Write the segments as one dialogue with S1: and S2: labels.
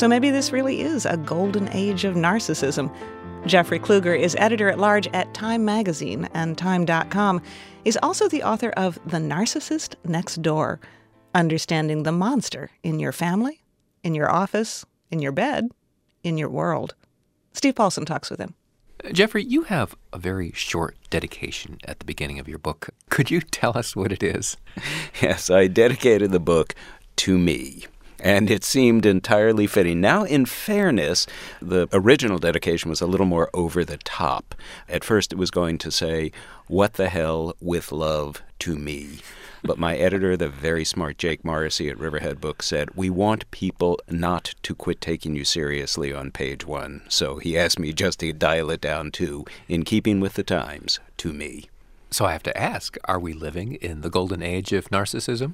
S1: So maybe this really is a golden age of narcissism. Jeffrey Kluger is editor-at-large at Time Magazine and Time.com. He's also the author of The Narcissist Next Door, Understanding the Monster in Your Family, in Your Office, in Your Bed, in Your World. Steve Paulson talks with him.
S2: Jeffrey, you have a very short dedication at the beginning of your book. Could you tell us what it is?
S3: Yes, I dedicated the book to me. And it seemed entirely fitting. Now, in fairness, the original dedication was a little more over the top. At first, it was going to say, "What the hell with love to me?" But my editor, the very smart Jake Morrissey at Riverhead Books, said, "We want people not to quit taking you seriously on page 1. So he asked me just to dial it down to, in keeping with the times, to me.
S2: So I have to ask, are we living in the golden age of narcissism?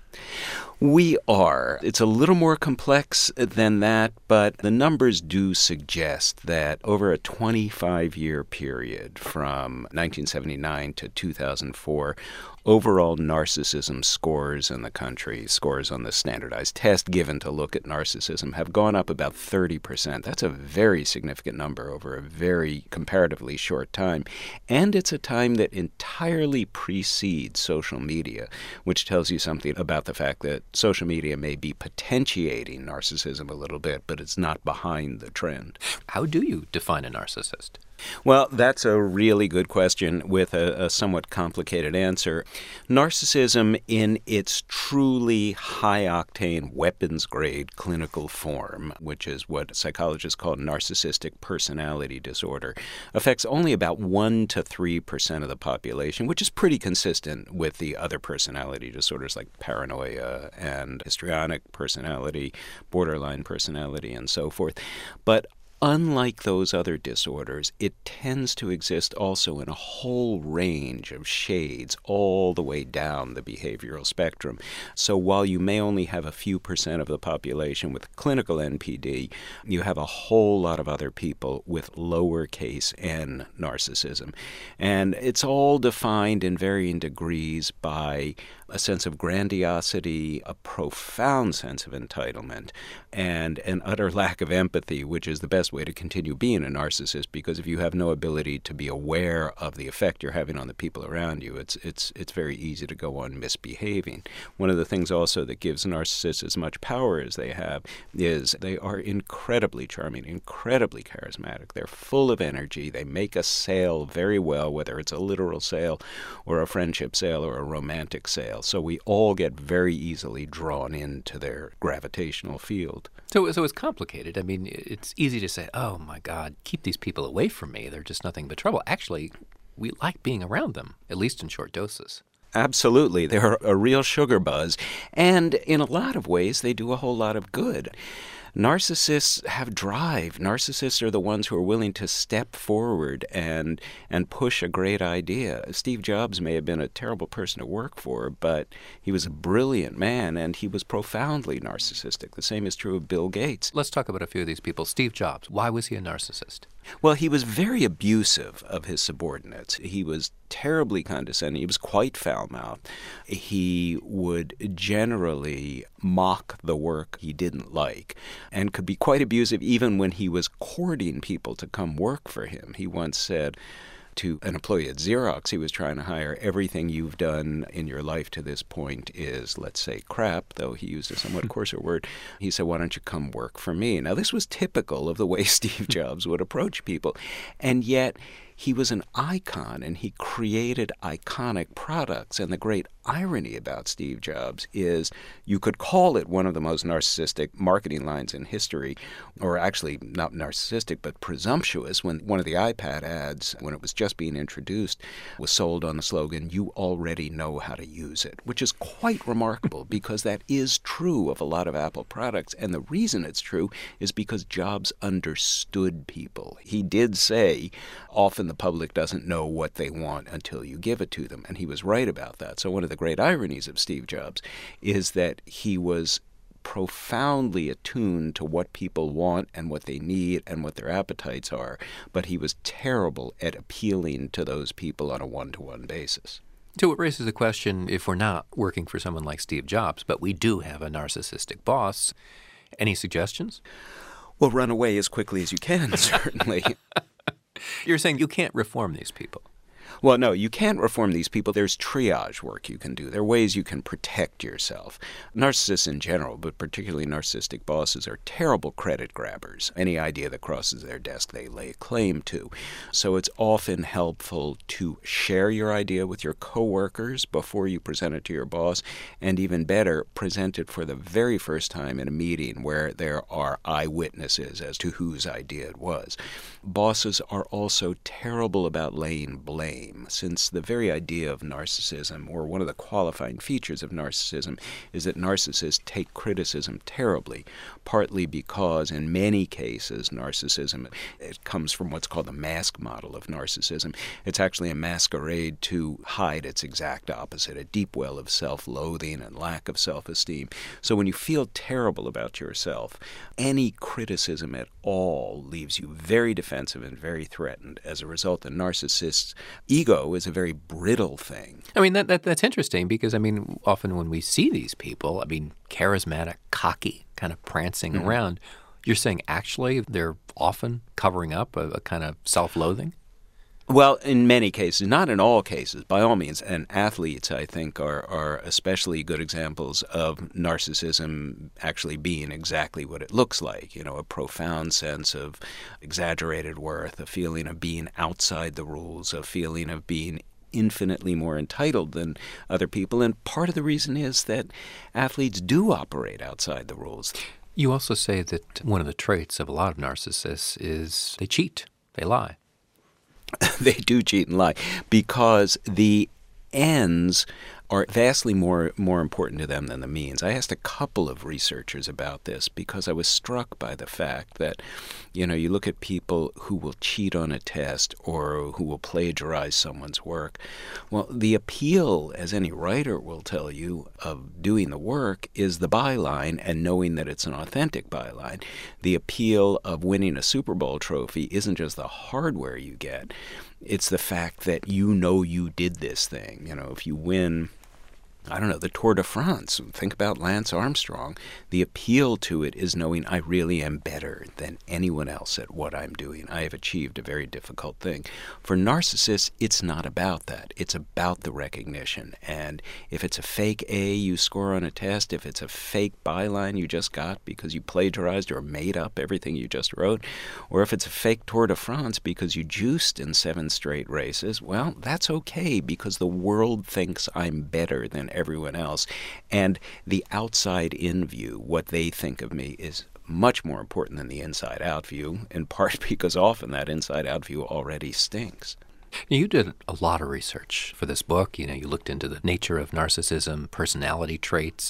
S3: We are. It's a little more complex than that, but the numbers do suggest that over a 25-year period from 1979 to 2004, overall narcissism scores in the country, scores on the standardized test given to look at narcissism, have gone up about 30%. That's a very significant number over a very comparatively short time. And it's a time that entirely precedes social media, which tells you something about the fact that social media may be potentiating narcissism a little bit, but it's not behind the trend.
S2: How do you define a narcissist?
S3: Well, that's a really good question with a somewhat complicated answer. Narcissism in its truly high-octane, weapons-grade clinical form, which is what psychologists call narcissistic personality disorder, affects only about 1 to 3% of the population, which is pretty consistent with the other personality disorders like paranoia and histrionic personality, borderline personality, and so forth. But unlike those other disorders, it tends to exist also in a whole range of shades all the way down the behavioral spectrum. So while you may only have a few percent of the population with clinical NPD, you have a whole lot of other people with lowercase n narcissism. And it's all defined in varying degrees by a sense of grandiosity, a profound sense of entitlement, and an utter lack of empathy, which is the best way to continue being a narcissist, because if you have no ability to be aware of the effect you're having on the people around you, it's very easy to go on misbehaving. One of the things also that gives narcissists as much power as they have is they are incredibly charming, incredibly charismatic. They're full of energy. They make a sale very well, whether it's a literal sale or a friendship sale or a romantic sale. So we all get very easily drawn into their gravitational field.
S2: So it's complicated. I mean, it's easy to say, oh, my God, keep these people away from me. They're just nothing but trouble. Actually, we like being around them, at least in short doses.
S3: Absolutely. They're a real sugar buzz. And in a lot of ways, they do a whole lot of good. Narcissists have drive. Narcissists are the ones who are willing to step forward and push a great idea. Steve Jobs may have been a terrible person to work for, but he was a brilliant man, and he was profoundly narcissistic. The same is true of Bill Gates.
S2: Let's talk about a few of these people. Steve Jobs, why was he a narcissist?
S3: Well, he was very abusive of his subordinates. He was terribly condescending. He was quite foul-mouthed. He would generally mock the work he didn't like and could be quite abusive even when he was courting people to come work for him. He once said to an employee at Xerox he was trying to hire, "Everything you've done in your life to this point is, let's say, crap," though he used a somewhat coarser word. He said, "Why don't you come work for me?" Now, this was typical of the way Steve Jobs would approach people, and yet he was an icon, and he created iconic products. And the great irony about Steve Jobs is you could call it one of the most narcissistic marketing lines in history, or actually not narcissistic, but presumptuous, when one of the iPad ads, when it was just being introduced, was sold on the slogan, "You already know how to use it," which is quite remarkable because that is true of a lot of Apple products. And the reason it's true is because Jobs understood people. He did say, often the public doesn't know what they want until you give it to them. And he was right about that. So one of the great ironies of Steve Jobs is that he was profoundly attuned to what people want and what they need and what their appetites are, but he was terrible at appealing to those people on a one-to-one basis.
S2: So it raises the question, if we're not working for someone like Steve Jobs, but we do have a narcissistic boss, Any suggestions?
S3: Well, run away as quickly as you can, certainly.
S2: You're saying you can't reform these people.
S3: Well, no, you can't reform these people. There's triage work you can do. There are ways you can protect yourself. Narcissists in general, but particularly narcissistic bosses, are terrible credit grabbers. Any idea that crosses their desk, they lay claim to. So it's often helpful to share your idea with your coworkers before you present it to your boss, and even better, present it for the very first time in a meeting where there are eyewitnesses as to whose idea it was. Bosses are also terrible about laying blame. Since the very idea of narcissism, or one of the qualifying features of narcissism, is that narcissists take criticism terribly, partly because in many cases narcissism, it comes from what's called the mask model of narcissism. It's actually a masquerade to hide its exact opposite, a deep well of self-loathing and lack of self-esteem. So when you feel terrible about yourself, any criticism at all leaves you very defensive and very threatened. As a result, the narcissist's ego is a very brittle thing.
S2: I mean, that's interesting because, I mean, often when we see these people, I mean, charismatic, cocky, kind of prancing around, you're saying actually they're often covering up a kind of self-loathing?
S3: Well, in many cases, not in all cases, by all means. And athletes, I think, are especially good examples of narcissism actually being exactly what it looks like. You know, a profound sense of exaggerated worth, a feeling of being outside the rules, a feeling of being infinitely more entitled than other people. And part of the reason is that athletes do operate outside the rules.
S2: You also say that one of the traits of a lot of narcissists is they cheat, they lie.
S3: They do cheat and lie because the ends are vastly more important to them than the means. I asked a couple of researchers about this because I was struck by the fact that, you know, you look at people who will cheat on a test or who will plagiarize someone's work. Well, the appeal, as any writer will tell you, of doing the work is the byline and knowing that it's an authentic byline. The appeal of winning a Super Bowl trophy isn't just the hardware you get. It's the fact that you know you did this thing. You know, if you win, I don't know, the Tour de France, think about Lance Armstrong. The appeal to it is knowing I really am better than anyone else at what I'm doing. I have achieved a very difficult thing. For narcissists, it's not about that. It's about the recognition. And if it's a fake A you score on a test, if it's a fake byline you just got because you plagiarized or made up everything you just wrote, or if it's a fake Tour de France because you juiced in 7 straight races, well, that's okay because the world thinks I'm better than everyone else. And the outside-in view, what they think of me, is much more important than the inside-out view, in part because often that inside-out view already stinks.
S2: You did a lot of research for this book. You know, you looked into the nature of narcissism, personality traits.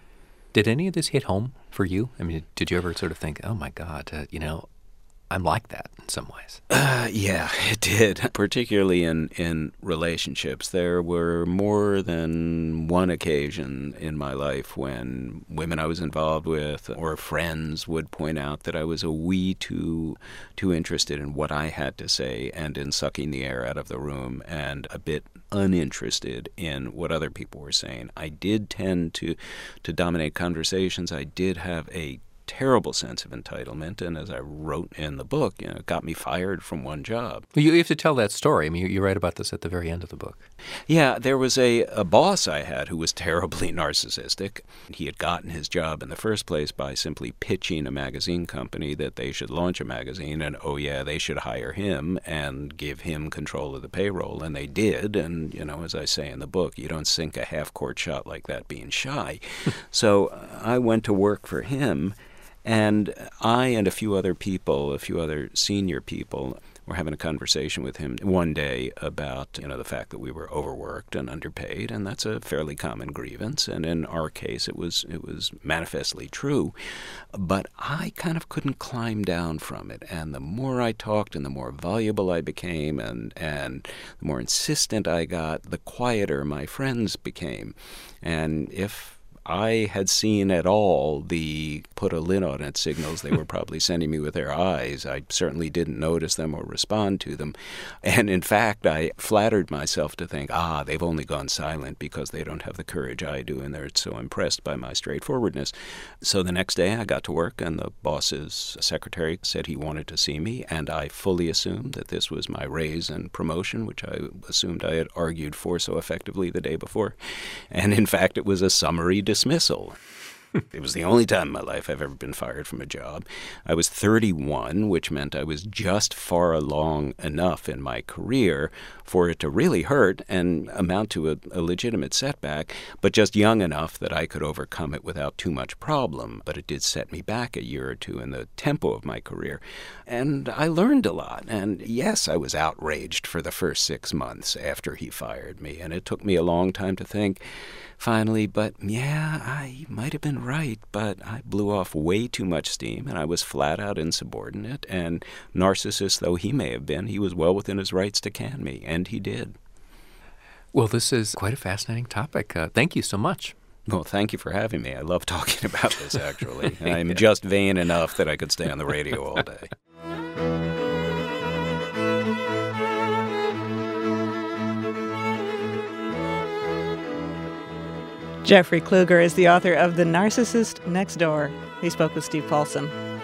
S2: Did any of this hit home for you? I mean, did you ever sort of think, oh, my God, you know, I'm like that in some ways?
S3: Yeah, it did, particularly in relationships. There were more than one occasion in my life when women I was involved with or friends would point out that I was a wee too interested in what I had to say and in sucking the air out of the room and a bit uninterested in what other people were saying. I did tend to dominate conversations. I did have a terrible sense of entitlement, and as I wrote in the book, you know, it got me fired from one job.
S2: Well, you have to tell that story. I mean, you write about this at the very end of the book.
S3: Yeah, there was a boss I had who was terribly narcissistic. He had gotten his job in the first place by simply pitching a magazine company that they should launch a magazine, and oh yeah, they should hire him and give him control of the payroll, and they did. And, you know, as I say in the book, you don't sink a half-court shot like that being shy. So I went to work for him. And I and a few other senior people, were having a conversation with him one day about, you know, the fact that we were overworked and underpaid, and that's a fairly common grievance. And in our case, it was manifestly true. But I kind of couldn't climb down from it. And the more I talked, and the more voluble I became, and the more insistent I got, the quieter my friends became. And if I had seen at all the put a lid on it signals they were probably sending me with their eyes. I certainly didn't notice them or respond to them. And in fact, I flattered myself to think, they've only gone silent because they don't have the courage I do, and they're so impressed by my straightforwardness. So the next day I got to work, and the boss's secretary said he wanted to see me, and I fully assumed that this was my raise and promotion, which I assumed I had argued for so effectively the day before. And in fact, it was a summary dismissal. It was the only time in my life I've ever been fired from a job. I was 31, which meant I was just far along enough in my career for it to really hurt and amount to a legitimate setback, but just young enough that I could overcome it without too much problem. But it did set me back a year or two in the tempo of my career. And I learned a lot. And yes, I was outraged for the first 6 months after he fired me. And it took me a long time to think, finally, but yeah, I might have been right, but I blew off way too much steam, and I was flat out insubordinate, and narcissist though he may have been, he was well within his rights to can me, and he did.
S2: Well, this is quite a fascinating topic. Thank you so much.
S3: Well, thank you for having me. I love talking about this, actually. I'm just vain enough that I could stay on the radio all day.
S1: Jeffrey Kluger is the author of The Narcissist Next Door. He spoke with Steve Paulson.